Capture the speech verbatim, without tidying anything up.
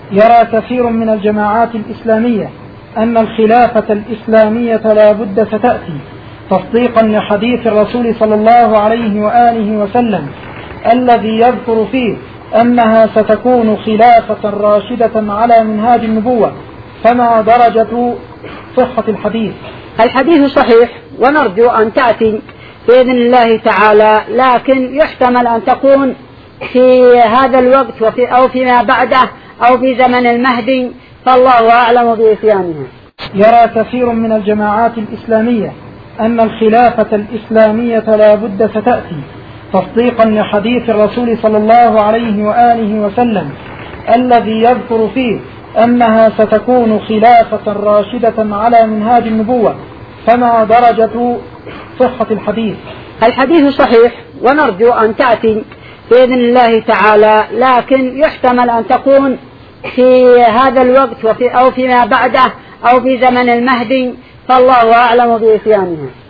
يرى كثير من الجماعات الإسلامية أن الخلافة الإسلامية لا بد ستأتي تصديقا لحديث الرسول صلى الله عليه وآله وسلم الذي يذكر فيه أنها ستكون خلافة راشدة على منهاج النبوة. فما درجة صحة الحديث؟ الحديث صحيح ونرجو أن تأتي بإذن الله تعالى، لكن يحتمل أن تكون في هذا الوقت وفي أو فيما بعده أو في زمن المهدي، فالله أعلم بإتيانها. يرى كثير من الجماعات الإسلامية أن الخلافة الإسلامية لا بد ستأتي تصديقا لحديث الرسول صلى الله عليه وآله وسلم الذي يذكر فيه أنها ستكون خلافة راشدة على منهاج النبوة. فما درجة صحة الحديث؟ الحديث صحيح ونرجو أن تأتي بإذن الله تعالى، لكن يحتمل أن تكون في هذا الوقت وفي أو فيما بعده أو في زمن المهدي، فالله أعلم بإتيانها.